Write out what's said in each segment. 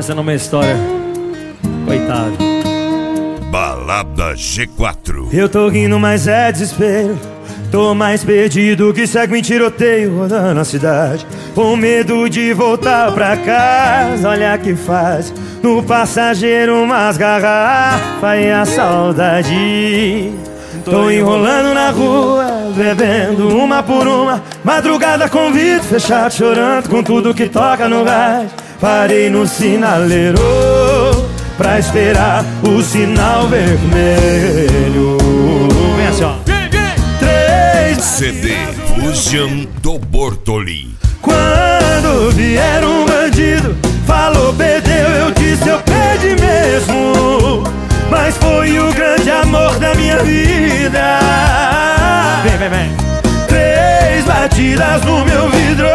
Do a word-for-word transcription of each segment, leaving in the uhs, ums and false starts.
Essa não é uma história. Coitado. Balada G quatro. Eu tô rindo, mas é desespero. Tô mais perdido que segue em tiroteio rodando a cidade, com medo de voltar pra casa. Olha que faz no passageiro umas garrafas e a saudade. Tô enrolando na rua, bebendo uma por uma, madrugada com vidro fechado, chorando com tudo que toca no rádio. Parei no sinaleiro pra esperar o sinal vermelho. Vem assim, ó. C D Fusion do Bortolin. Quando vier um bandido, falou perdeu, eu disse eu perdi mesmo, mas foi o grande amor da minha vida. Vem, vem, vem. Três batidas no meu vidro.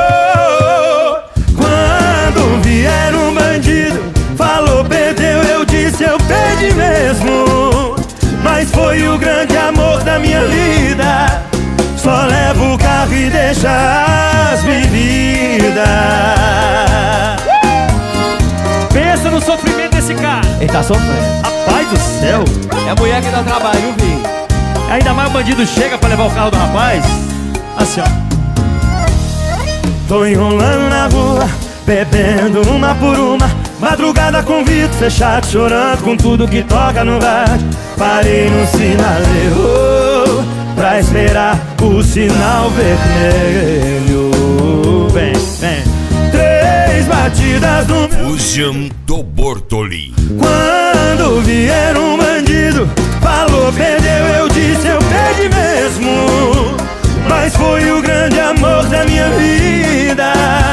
Quando vier um bandido, falou perdeu, eu disse eu perdi mesmo, mas foi o grande amor da minha vida. Só levo o carro e deixa as bebidas. Pensa no sofrimento desse cara. Ele tá sofrendo. Rapaz do céu. É a mulher que dá trabalho, viu, filho? Ainda mais o bandido chega pra levar o carro do rapaz. Assim, ó. Tô enrolando na rua, bebendo uma por uma, madrugada com vidro fechado, chorando com tudo que toca no rádio. Parei no sinaleiro pra esperar o sinal vermelho. Vem, vem. Três batidas no meu Fusion do Bortolin. Quando vier um bandido, falou perdeu, eu disse eu perdi mesmo, mas foi o grande amor da minha vida.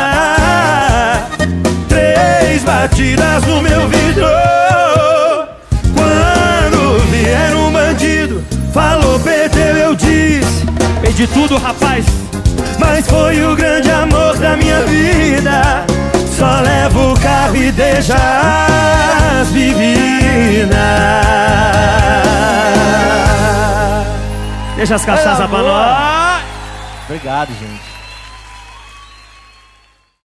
Três batidas no meu vidro. Quando vier um bandido, falou perdeu, eu disse Perdi tudo, rapaz. mas foi o grande amor da minha vida. Só levo o carro e deixa as bebidas. Deixa as cachaças pra nós. Obrigado, gente.